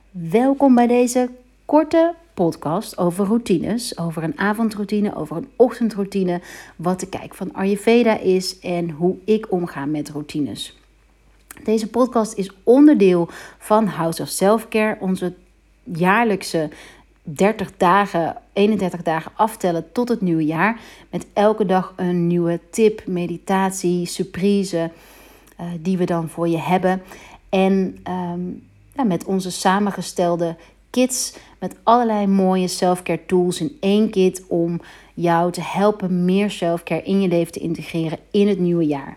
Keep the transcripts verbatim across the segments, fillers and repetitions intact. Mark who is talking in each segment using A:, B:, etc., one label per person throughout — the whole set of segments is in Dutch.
A: Welkom bij deze korte podcast over routines, over een avondroutine, over een ochtendroutine, wat de kijk van Ayurveda is en hoe ik omga met routines. Deze podcast is onderdeel van House of Self-Care, onze jaarlijkse dertig dagen, eenendertig dagen aftellen tot het nieuwe jaar. Met elke dag een nieuwe tip, meditatie, surprise uh, die we dan voor je hebben. En um, ja, met onze samengestelde kits met allerlei mooie selfcare tools in één kit om jou te helpen meer selfcare in je leven te integreren in het nieuwe jaar.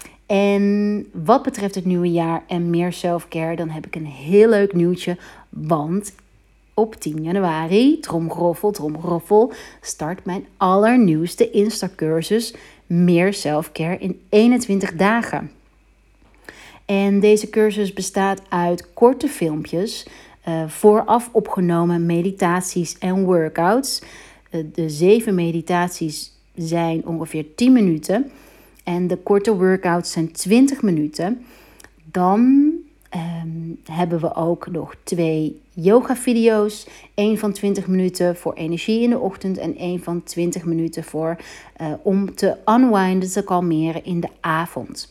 A: En wat betreft het nieuwe jaar en meer selfcare, dan heb ik een heel leuk nieuwtje, want op tien januari, tromgeroffel, tromgeroffel, start mijn allernieuwste Insta-cursus Meer Selfcare in eenentwintig dagen. En deze cursus bestaat uit korte filmpjes, uh, vooraf opgenomen meditaties en workouts. Uh, de zeven meditaties zijn ongeveer tien minuten en de korte workouts zijn twintig minuten. Dan um, hebben we ook nog twee yoga-video's. Eén van twintig minuten voor energie in de ochtend en één van twintig minuten voor uh, om te unwinden, te kalmeren in de avond.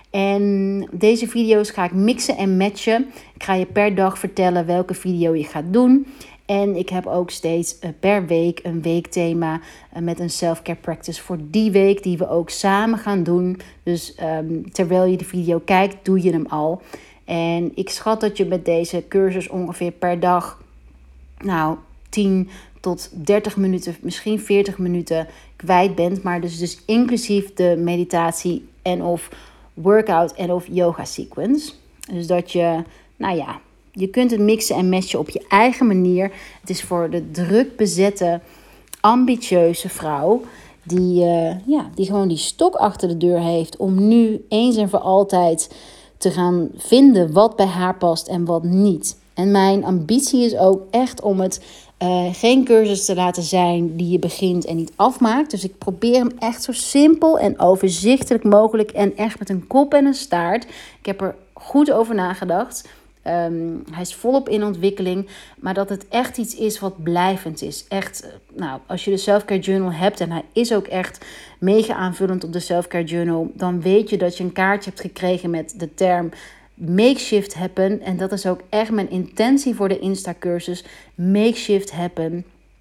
A: En deze video's ga ik mixen en matchen. Ik ga je per dag vertellen welke video je gaat doen. En ik heb ook steeds per week een weekthema met een self-care practice voor die week die we ook samen gaan doen. Dus um, terwijl je de video kijkt, doe je hem al. En ik schat dat je met deze cursus ongeveer per dag nou, tien tot dertig minuten, misschien veertig minuten kwijt bent. Maar dus, dus inclusief de meditatie en of workout en of yoga sequence. Dus dat je, nou ja, je kunt het mixen en matchen op je eigen manier. Het is voor de druk bezette, ambitieuze vrouw die, uh, ja, die gewoon die stok achter de deur heeft om nu eens en voor altijd te gaan vinden wat bij haar past en wat niet. En mijn ambitie is ook echt om het uh, geen cursus te laten zijn die je begint en niet afmaakt. Dus ik probeer hem echt zo simpel en overzichtelijk mogelijk en echt met een kop en een staart. Ik heb er goed over nagedacht. Um, hij is volop in ontwikkeling, maar dat het echt iets is wat blijvend is. Echt, nou, als je de Selfcare Journal hebt en hij is ook echt mega aanvullend op de Selfcare Journal, dan weet je dat je een kaartje hebt gekregen met de term Makeshift Happen. En dat is ook echt mijn intentie voor de Insta-cursus. Makeshift Happen.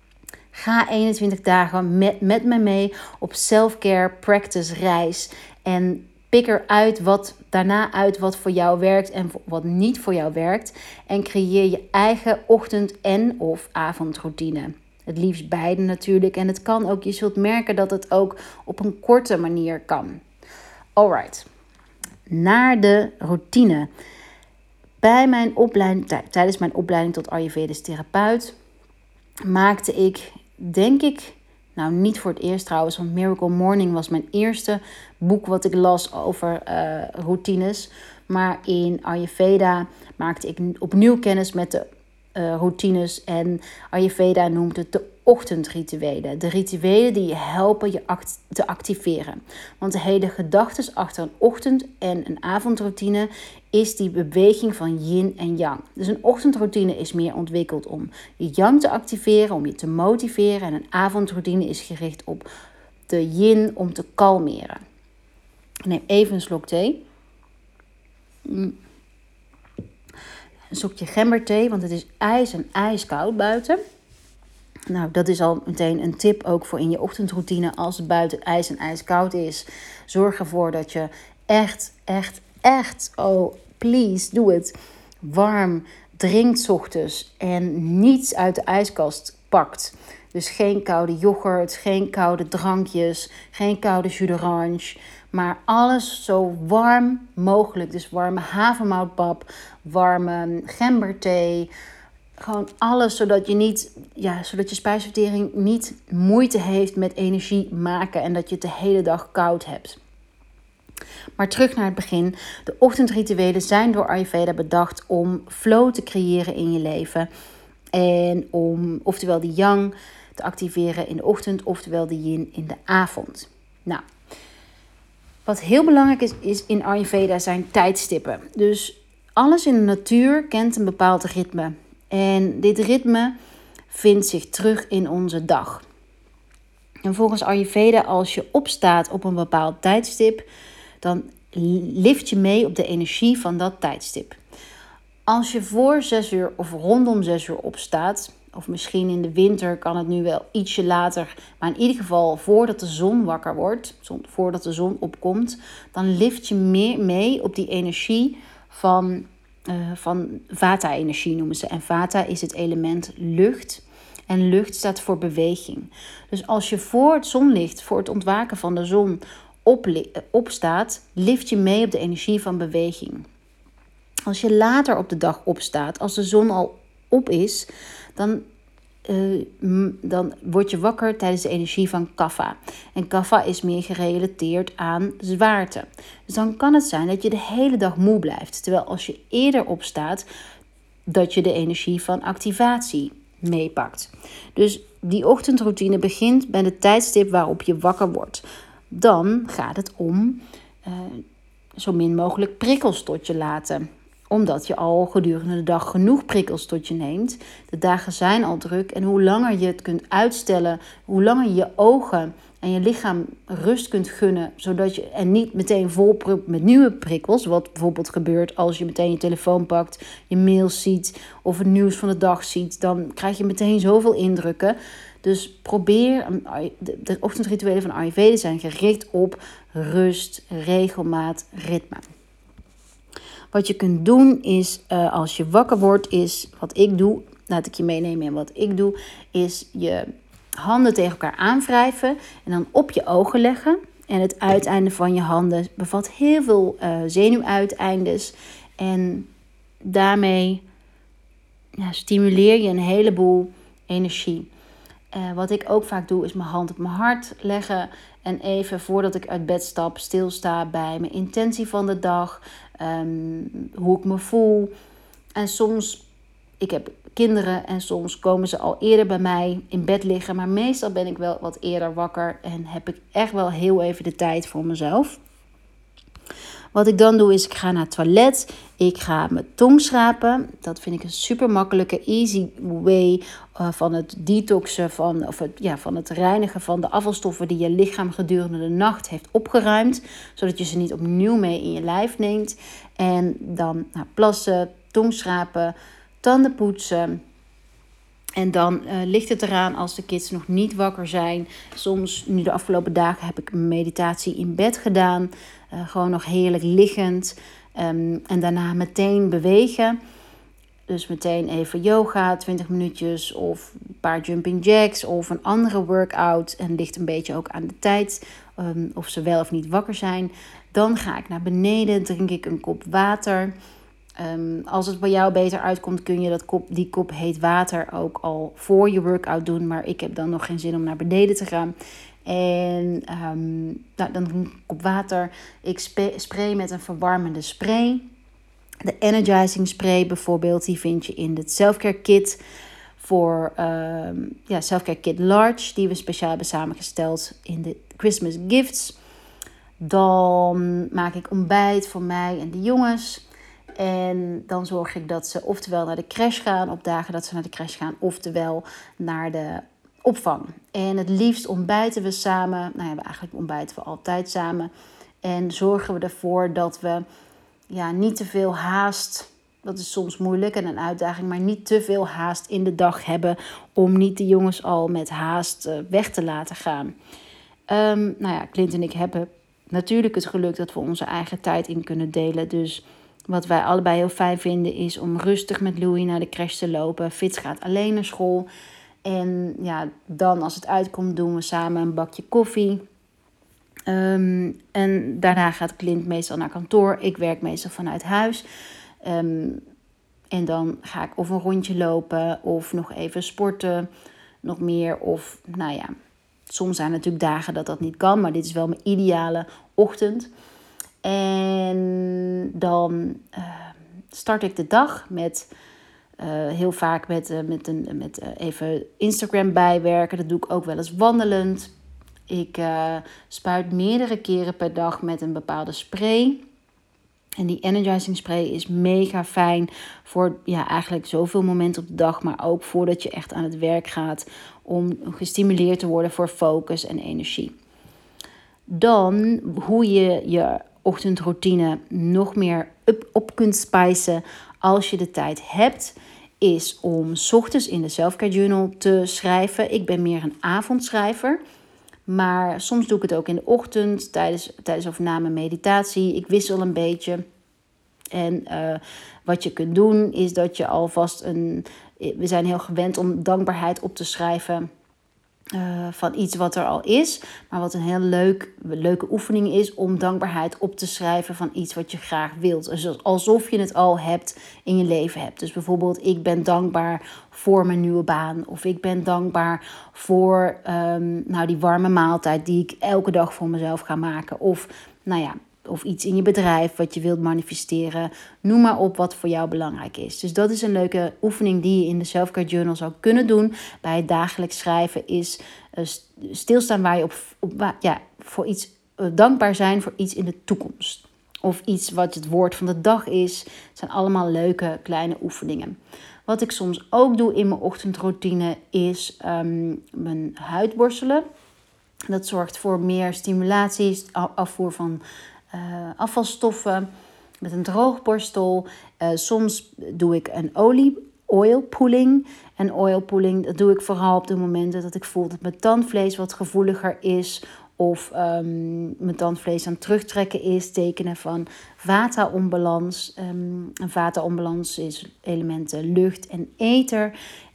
A: Ga eenentwintig dagen met, met me mee op selfcare practice reis. En pik eruit wat daarna uit wat voor jou werkt en wat niet voor jou werkt. En creëer je eigen ochtend- en of avondroutine. Het liefst beide natuurlijk. En het kan ook, je zult merken dat het ook op een korte manier kan. Alright. Naar de routine. Bij mijn opleiding, tijdens mijn opleiding tot Ayurvedisch therapeut maakte ik, denk ik, nou niet voor het eerst trouwens, want Miracle Morning was mijn eerste boek wat ik las over uh, routines. Maar in Ayurveda maakte ik opnieuw kennis met de uh, routines en Ayurveda noemt het de ochtendrituelen. De rituelen die je helpen je act- te activeren. Want de hele gedachte achter een ochtend- en een avondroutine is die beweging van yin en yang. Dus een ochtendroutine is meer ontwikkeld om je yang te activeren, om je te motiveren. En een avondroutine is gericht op de yin om te kalmeren. Ik neem even een slok thee. Een slokje gemberthee, want het is ijs en ijskoud buiten. Nou, dat is al meteen een tip ook voor in je ochtendroutine. Als het buiten ijs en ijskoud is, zorg ervoor dat je echt, echt, echt, oh please, doe het, warm drinkt 's ochtends en niets uit de ijskast pakt. Dus geen koude yoghurt, geen koude drankjes, geen koude jus d'orange, maar alles zo warm mogelijk. Dus warme havermoutpap, warme gemberthee. Gewoon alles, zodat je niet, ja, zodat je spijsvertering niet moeite heeft met energie maken en dat je het de hele dag koud hebt. Maar terug naar het begin. De ochtendrituelen zijn door Ayurveda bedacht om flow te creëren in je leven. En om oftewel de yang te activeren in de ochtend, oftewel de yin in de avond. Nou, wat heel belangrijk is, is in Ayurveda zijn tijdstippen. Dus alles in de natuur kent een bepaald ritme. En dit ritme vindt zich terug in onze dag. En volgens Ayurveda, als je opstaat op een bepaald tijdstip, dan lift je mee op de energie van dat tijdstip. Als je voor zes uur of rondom zes uur opstaat, of misschien in de winter kan het nu wel ietsje later, maar in ieder geval voordat de zon wakker wordt, voordat de zon opkomt, dan lift je meer mee op die energie van, uh, van vata-energie noemen ze. En vata is het element lucht. En lucht staat voor beweging. Dus als je voor het zonlicht, voor het ontwaken van de zon op, opstaat, lift je mee op de energie van beweging. Als je later op de dag opstaat, als de zon al op is, dan, uh, dan word je wakker tijdens de energie van kapha. En kapha is meer gerelateerd aan zwaarte. Dus dan kan het zijn dat je de hele dag moe blijft. Terwijl als je eerder opstaat, dat je de energie van activatie meepakt. Dus die ochtendroutine begint bij het tijdstip waarop je wakker wordt. Dan gaat het om uh, zo min mogelijk prikkels tot je laten. Omdat je al gedurende de dag genoeg prikkels tot je neemt. De dagen zijn al druk. En hoe langer je het kunt uitstellen, hoe langer je je ogen en je lichaam rust kunt gunnen. Zodat je en niet meteen volpropt met nieuwe prikkels. Wat bijvoorbeeld gebeurt als je meteen je telefoon pakt, je mails ziet of het nieuws van de dag ziet. Dan krijg je meteen zoveel indrukken. Dus probeer, de ochtendrituelen van Ayurveda zijn gericht op rust, regelmaat, ritme. Wat je kunt doen is, uh, als je wakker wordt, is wat ik doe. Laat ik je meenemen in wat ik doe. Is je handen tegen elkaar aanwrijven en dan op je ogen leggen. En het uiteinde van je handen bevat heel veel uh, zenuwuiteindes. En daarmee ja, stimuleer je een heleboel energie. Uh, wat ik ook vaak doe, is mijn hand op mijn hart leggen. En even voordat ik uit bed stap, stilsta bij mijn intentie van de dag. Um, hoe ik me voel. En soms, ik heb kinderen en soms komen ze al eerder bij mij in bed liggen. Maar meestal ben ik wel wat eerder wakker en heb ik echt wel heel even de tijd voor mezelf. Wat ik dan doe is, ik ga naar het toilet. Ik ga mijn tong schrapen. Dat vind ik een super makkelijke, easy way uh, van het detoxen, van, of het, ja, van het reinigen van de afvalstoffen die je lichaam gedurende de nacht heeft opgeruimd. Zodat je ze niet opnieuw mee in je lijf neemt. En dan nou, plassen, tong schrapen, tanden poetsen. En dan uh, ligt het eraan als de kids nog niet wakker zijn. Soms, nu de afgelopen dagen, heb ik een meditatie in bed gedaan. Uh, gewoon nog heerlijk liggend. Um, en daarna meteen bewegen. Dus meteen even yoga, twintig minuutjes. Of een paar jumping jacks. Of een andere workout. En ligt een beetje ook aan de tijd. Um, of ze wel of niet wakker zijn. Dan ga ik naar beneden. Drink ik een kop water. Um, als het bij jou beter uitkomt, kun je dat kop, die kop heet water ook al voor je workout doen. Maar ik heb dan nog geen zin om naar beneden te gaan. En um, nou, dan een kop water. Ik spe- spray met een verwarmende spray. De energizing spray bijvoorbeeld, die vind je in het selfcare kit. Voor um, ja, selfcare kit large, die we speciaal hebben samengesteld in de Christmas gifts. Dan maak ik ontbijt voor mij en de jongens. En dan zorg ik dat ze oftewel naar de crash gaan, op dagen dat ze naar de crash gaan, oftewel naar de opvang. En het liefst ontbijten we samen. Nou ja, eigenlijk ontbijten we altijd samen. En zorgen we ervoor dat we ja, niet te veel haast, dat is soms moeilijk en een uitdaging, maar niet te veel haast in de dag hebben om niet de jongens al met haast uh, weg te laten gaan. Um, nou ja, Clint en ik hebben natuurlijk het geluk dat we onze eigen tijd in kunnen delen. Dus wat wij allebei heel fijn vinden is om rustig met Louis naar de crash te lopen. Fitz gaat alleen naar school. En ja, dan als het uitkomt doen we samen een bakje koffie. Um, en daarna gaat Clint meestal naar kantoor. Ik werk meestal vanuit huis. Um, en dan ga ik of een rondje lopen of nog even sporten. Nog meer of nou ja, soms zijn er natuurlijk dagen dat dat niet kan. Maar dit is wel mijn ideale ochtend. En dan uh, start ik de dag met uh, heel vaak met, uh, met, een, met uh, even Instagram bijwerken. Dat doe ik ook wel eens wandelend. Ik uh, spuit meerdere keren per dag met een bepaalde spray. En die energizing spray is mega fijn voor ja, eigenlijk zoveel momenten op de dag. Maar ook voordat je echt aan het werk gaat. Om gestimuleerd te worden voor focus en energie. Dan hoe je je ochtendroutine nog meer up, op kunt spicen als je de tijd hebt. Is om 's ochtends in de Self-Care Journal te schrijven. Ik ben meer een avondschrijver. Maar soms doe ik het ook in de ochtend, tijdens, tijdens of na mijn meditatie. Ik wissel een beetje. En uh, wat je kunt doen is dat je alvast een... We zijn heel gewend om dankbaarheid op te schrijven uh, van iets wat er al is. Maar wat een heel leuk, leuke oefening is om dankbaarheid op te schrijven van iets wat je graag wilt. Dus alsof je het al hebt in je leven hebt. Dus bijvoorbeeld ik ben dankbaar voor mijn nieuwe baan. Of ik ben dankbaar voor um, nou, die warme maaltijd die ik elke dag voor mezelf ga maken. Of nou ja... Of iets in je bedrijf wat je wilt manifesteren. Noem maar op wat voor jou belangrijk is. Dus dat is een leuke oefening die je in de Self-Care Journal zou kunnen doen. Bij het dagelijks schrijven is uh, stilstaan waar je op, op ja, voor iets uh, dankbaar zijn voor iets in de toekomst. Of iets wat het woord van de dag is. Het zijn allemaal leuke kleine oefeningen. Wat ik soms ook doe in mijn ochtendroutine is um, mijn huid borstelen. Dat zorgt voor meer stimulatie, afvoer van Uh, afvalstoffen met een droogborstel. Uh, soms doe ik een olie, oil pulling. En oil pulling, dat doe ik vooral op de momenten dat ik voel dat mijn tandvlees wat gevoeliger is. Of um, mijn tandvlees aan het terugtrekken is. Tekenen van vata-onbalans. Um, een vata-onbalans is elementen lucht en ether.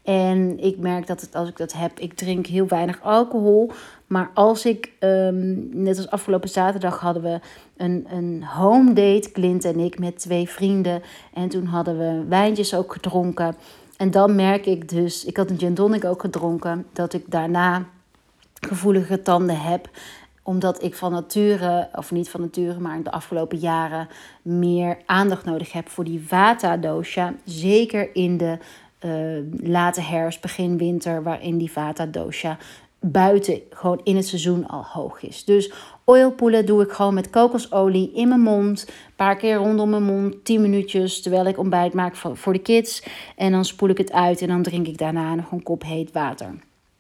A: En ik merk dat het, als ik dat heb, ik drink heel weinig alcohol. Maar als ik, um, net als afgelopen zaterdag hadden we een, een home date, Clint en ik, met twee vrienden. En toen hadden we wijntjes ook gedronken. En dan merk ik dus, ik had een gin tonic ook gedronken, dat ik daarna gevoelige tanden heb. Omdat ik van nature, of niet van nature, maar in de afgelopen jaren meer aandacht nodig heb voor die vata dosha. Zeker in de uh, late herfst, begin winter, waarin die vata dosha buiten gewoon in het seizoen al hoog is. Dus oilpoelen doe ik gewoon met kokosolie in mijn mond. Een paar keer rondom mijn mond, tien minuutjes, terwijl ik ontbijt maak voor de kids. En dan spoel ik het uit en dan drink ik daarna nog een kop heet water.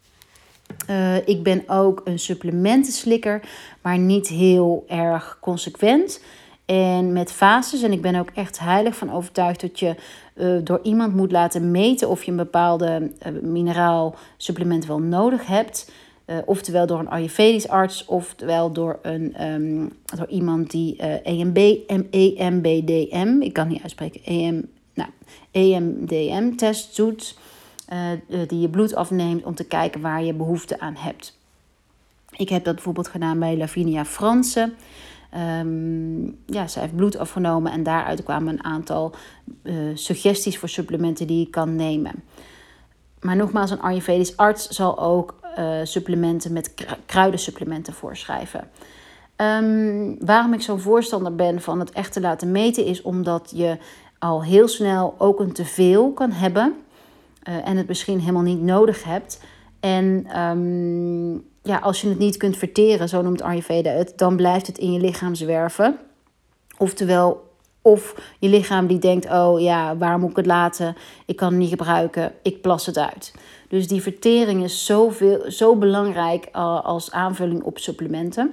A: Uh, ik ben ook een supplementenslikker, maar niet heel erg consequent. En met fases, en ik ben ook echt heilig van overtuigd dat je uh, door iemand moet laten meten of je een bepaalde uh, mineraal supplement wel nodig hebt. Uh, oftewel door een Ayurvedisch arts, oftewel door, een, um, door iemand die uh, E M B D M, ik kan het niet uitspreken, E M, nou, E M D M-test doet. Uh, die je bloed afneemt om te kijken waar je behoefte aan hebt. Ik heb dat bijvoorbeeld gedaan bij Lavinia Fransen. Um, ja, zij heeft bloed afgenomen en daaruit kwamen een aantal uh, suggesties voor supplementen die je kan nemen. Maar nogmaals, een Ayurvedisch arts zal ook uh, supplementen met kruidensupplementen voorschrijven. Um, waarom ik zo'n voorstander ben van het echt te laten meten is omdat je al heel snel ook een teveel kan hebben. Uh, en het misschien helemaal niet nodig hebt. En um, ja, als je het niet kunt verteren, zo noemt Ayurveda het, dan blijft het in je lichaam zwerven. Oftewel, of je lichaam die denkt, oh ja, waar moet ik het laten? Ik kan het niet gebruiken, ik plas het uit. Dus die vertering is zoveel, zo belangrijk uh, als aanvulling op supplementen.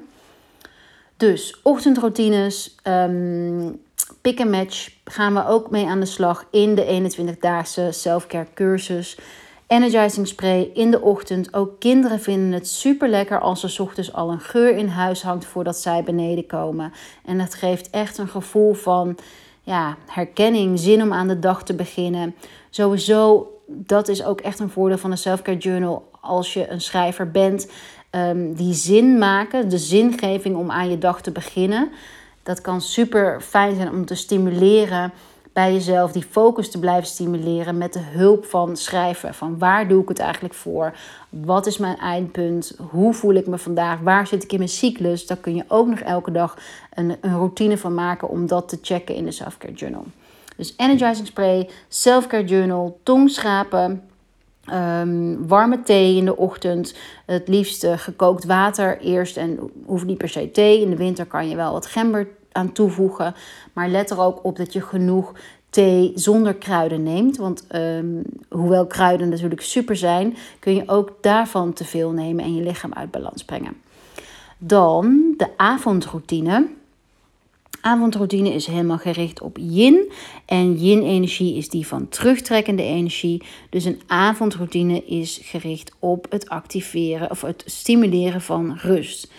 A: Dus ochtendroutines, um, pick and match gaan we ook mee aan de slag in de eenentwintig-daagse self-care cursus. Energizing spray in de ochtend. Ook kinderen vinden het super lekker als er 's ochtends al een geur in huis hangt voordat zij beneden komen. En dat geeft echt een gevoel van ja, herkenning, zin om aan de dag te beginnen. Sowieso, dat is ook echt een voordeel van een self-care journal als je een schrijver bent. Um, die zin maken, de zingeving om aan je dag te beginnen. Dat kan super fijn zijn om te stimuleren bij jezelf, die focus te blijven stimuleren met de hulp van schrijven. Van waar doe ik het eigenlijk voor? Wat is mijn eindpunt? Hoe voel ik me vandaag? Waar zit ik in mijn cyclus? Daar kun je ook nog elke dag een, een routine van maken om dat te checken in de Self-Care Journal. Dus energizing spray, Self-Care Journal, tongschrapen. Um, warme thee in de ochtend, het liefst uh, gekookt water eerst en hoeft niet per se thee. In de winter kan je wel wat gember aan toevoegen. Maar let er ook op dat je genoeg thee zonder kruiden neemt. Want um, hoewel kruiden natuurlijk super zijn, kun je ook daarvan te veel nemen en je lichaam uit balans brengen. Dan de avondroutine. Avondroutine is helemaal gericht op yin. En yin-energie is die van terugtrekkende energie. Dus een avondroutine is gericht op het activeren of het stimuleren van rust.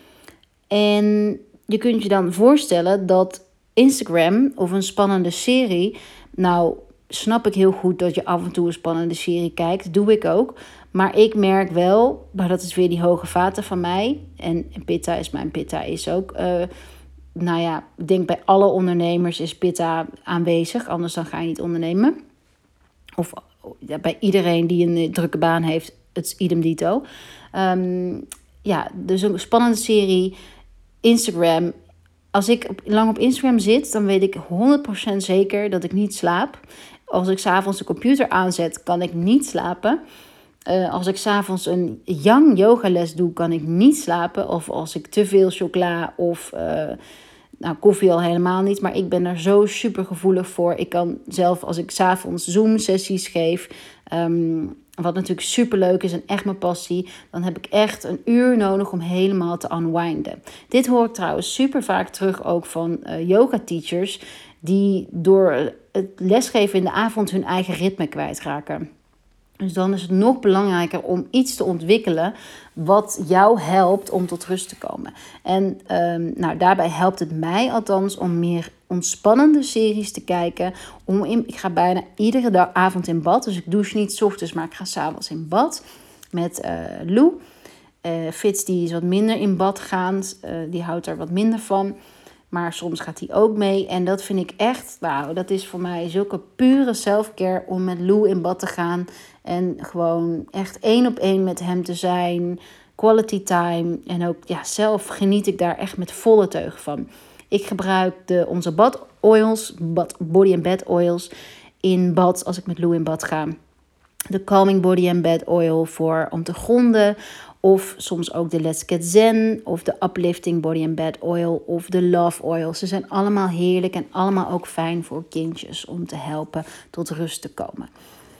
A: En je kunt je dan voorstellen dat Instagram of een spannende serie... Nou, snap ik heel goed dat je af en toe een spannende serie kijkt. Doe ik ook. Maar ik merk wel, maar dat is weer die hoge vaten van mij. En pitta is mijn pitta is ook... Uh, nou ja, ik denk bij alle ondernemers is pitta aanwezig. Anders dan ga je niet ondernemen. Of ja, bij iedereen die een drukke baan heeft, het is idem dito. Um, ja, dus een spannende serie. Instagram. Als ik lang op Instagram zit, dan weet ik honderd procent zeker dat ik niet slaap. Als ik 's avonds de computer aanzet, kan ik niet slapen. Uh, als ik 's avonds een yang yogales doe, kan ik niet slapen. Of als ik te veel chocola of uh, nou, koffie al helemaal niet. Maar ik ben er zo super gevoelig voor. Ik kan zelf, als ik 's avonds Zoom-sessies geef, um, wat natuurlijk super leuk is en echt mijn passie, dan heb ik echt een uur nodig om helemaal te unwinden. Dit hoor ik trouwens super vaak terug ook van uh, yoga-teachers die door het lesgeven in de avond hun eigen ritme kwijtraken. Dus dan is het nog belangrijker om iets te ontwikkelen wat jou helpt om tot rust te komen. En um, nou, daarbij helpt het mij althans om meer ontspannende series te kijken. Om in, ik ga bijna iedere dag, avond in bad. Dus ik douche niet 's ochtends, maar ik ga 's avonds in bad met uh, Lou. Uh, Fitz die is wat minder in bad gaand. Uh, die houdt er wat minder van. Maar soms gaat hij ook mee. En dat vind ik echt, wauw, dat is voor mij zulke pure selfcare om met Lou in bad te gaan. En gewoon echt één op één met hem te zijn. Quality time. En ook ja, zelf geniet ik daar echt met volle teugen van. Ik gebruik de, onze bad oils, bad, body and bed oils in bad als ik met Lou in bad ga. De Calming Body and Bed Oil voor om te gronden. Of soms ook de Let's Get Zen of de Uplifting Body and Bed Oil of de Love Oil. Ze zijn allemaal heerlijk en allemaal ook fijn voor kindjes om te helpen tot rust te komen.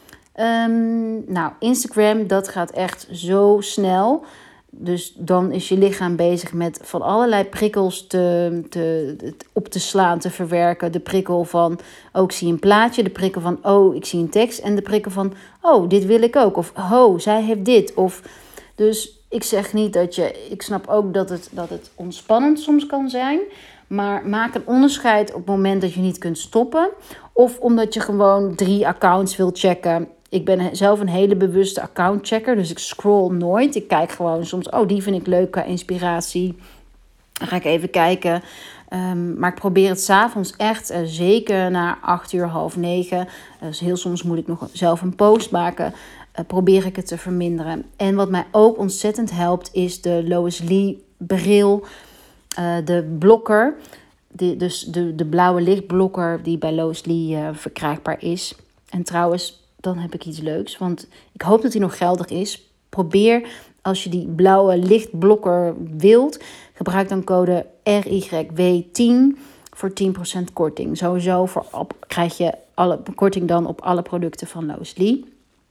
A: Um, nou, Instagram, dat gaat echt zo snel. Dus dan is je lichaam bezig met van allerlei prikkels te, te, op te slaan, te verwerken. De prikkel van, oh, ik zie een plaatje. De prikkel van, oh, ik zie een tekst. En de prikkel van, oh, dit wil ik ook. Of, oh, zij heeft dit. Of, dus ik zeg niet dat je... Ik snap ook dat het, dat het ontspannend soms kan zijn. Maar maak een onderscheid op het moment dat je niet kunt stoppen. Of omdat je gewoon drie accounts wil checken. Ik ben zelf een hele bewuste accountchecker, dus ik scroll nooit. Ik kijk gewoon soms, oh, die vind ik leuk qua inspiratie. Dan ga ik even kijken. Um, maar ik probeer het 's avonds echt, uh, zeker na acht uur, half negen. Dus heel soms moet ik nog zelf een post maken. Uh, probeer ik het te verminderen. En wat mij ook ontzettend helpt, is de Lois Lee bril. Uh, de blokker, de, dus de, de blauwe lichtblokker die bij Lois Lee uh, verkrijgbaar is. En trouwens, dan heb ik iets leuks, want ik hoop dat hij nog geldig is. Probeer, als je die blauwe lichtblokker wilt, gebruik dan code R Y W tien voor tien procent korting. Sowieso voor op, krijg je alle korting dan op alle producten van Lois Lee.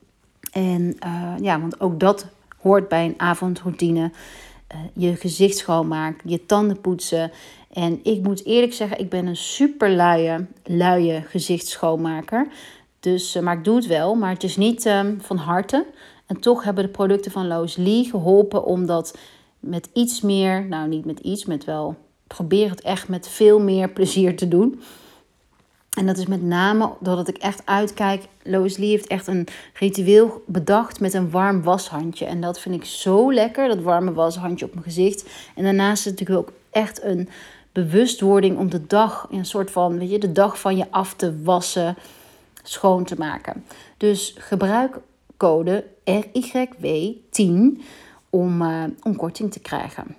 A: En uh, ja, want ook dat hoort bij een avondroutine. Uh, je gezicht schoonmaken, je tanden poetsen. En ik moet eerlijk zeggen, ik ben een super luie, luie gezichtsschoonmaker. Dus, uh, maar ik doe het wel, maar het is niet um, van harte. En toch hebben de producten van Lois Lee geholpen om dat met iets meer, nou niet met iets, met wel, probeer het echt met veel meer plezier te doen. En dat is met name doordat ik echt uitkijk. Lois Lee heeft echt een ritueel bedacht met een warm washandje. En dat vind ik zo lekker, dat warme washandje op mijn gezicht. En daarnaast is het natuurlijk ook echt een bewustwording om de dag, een soort van, weet je, de dag van je af te wassen, schoon te maken. Dus gebruik code R Y W tien om, uh, om korting te krijgen.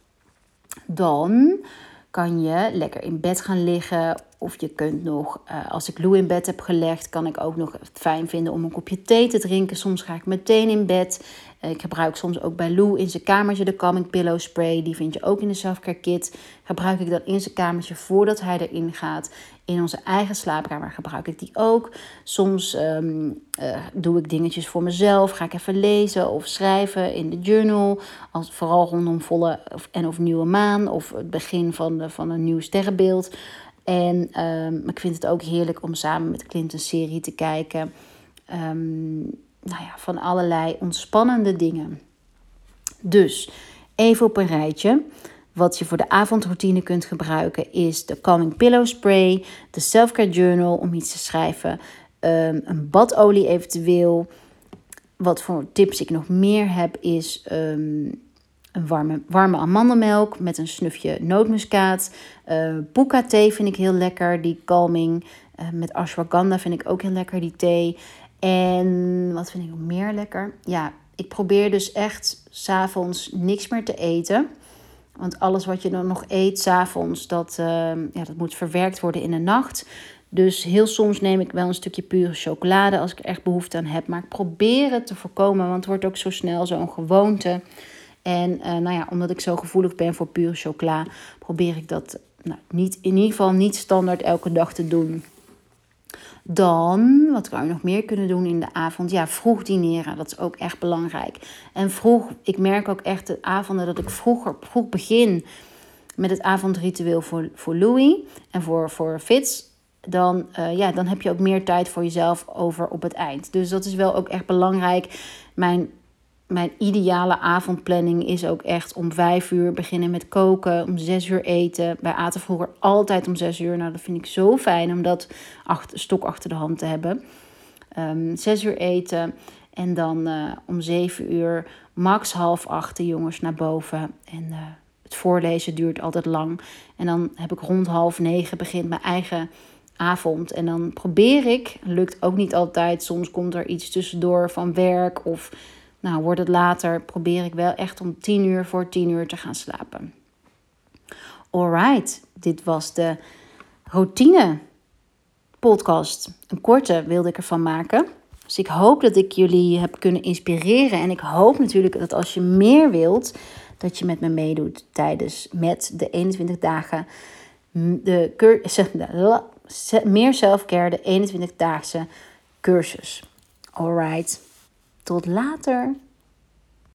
A: Dan kan je lekker in bed gaan liggen. Of je kunt nog, uh, als ik Lou in bed heb gelegd, kan ik ook nog het fijn vinden om een kopje thee te drinken. Soms ga ik meteen in bed. Ik gebruik soms ook bij Lou in zijn kamertje de Calming Pillow Spray. Die vind je ook in de Selfcare Kit. Gebruik ik dan in zijn kamertje voordat hij erin gaat. In onze eigen slaapkamer gebruik ik die ook. Soms um, uh, doe ik dingetjes voor mezelf. Ga ik even lezen of schrijven in de journal. Als, vooral rondom volle of, en of nieuwe maan. Of het begin van, de, van een nieuw sterrenbeeld. En um, ik vind het ook heerlijk om samen met Clint een serie te kijken. Um, nou ja, van allerlei ontspannende dingen. Dus even op een rijtje. Wat je voor de avondroutine kunt gebruiken is de Calming Pillow Spray, de Selfcare Journal om iets te schrijven, um, een badolie eventueel. Wat voor tips ik nog meer heb is um, een warme, warme amandelmelk met een snufje nootmuskaat. Uh, Puka thee vind ik heel lekker, die calming. Uh, met ashwagandha vind ik ook heel lekker, die thee. En wat vind ik nog meer lekker? Ja, ik probeer dus echt 's avonds niks meer te eten. Want alles wat je dan nog eet 's avonds, dat, uh, ja, dat moet verwerkt worden in de nacht. Dus heel soms neem ik wel een stukje pure chocolade als ik er echt behoefte aan heb. Maar ik probeer het te voorkomen, want het wordt ook zo snel zo'n gewoonte. En uh, nou ja, omdat ik zo gevoelig ben voor pure chocola, probeer ik dat nou, niet, in ieder geval niet standaard elke dag te doen. Dan, wat kan je nog meer kunnen doen in de avond? Ja, vroeg dineren, dat is ook echt belangrijk. En vroeg, ik merk ook echt de avonden dat ik vroeger, vroeg begin met het avondritueel voor, voor Louis en voor, voor Fitz. Dan, uh, ja, dan heb je ook meer tijd voor jezelf over op het eind. Dus dat is wel ook echt belangrijk. Mijn Mijn ideale avondplanning is ook echt om vijf uur beginnen met koken. Om zes uur eten. Wij aten vroeger altijd om zes uur. Nou, dat vind ik zo fijn om dat achter, stok achter de hand te hebben. Um, zes uur eten. En dan uh, om zeven uur max half acht de jongens naar boven. En uh, het voorlezen duurt altijd lang. En dan heb ik rond half negen begint mijn eigen avond. En dan probeer ik, lukt ook niet altijd. Soms komt er iets tussendoor van werk of... Nou, wordt het later, probeer ik wel echt om tien uur voor tien uur te gaan slapen. Alright, dit was de routine podcast. Een korte wilde ik ervan maken. Dus ik hoop dat ik jullie heb kunnen inspireren. En ik hoop natuurlijk dat als je meer wilt, dat je met me meedoet tijdens met de eenentwintig dagen. De, de, meer selfcare, de eenentwintig-daagse cursus. Alright. Tot later.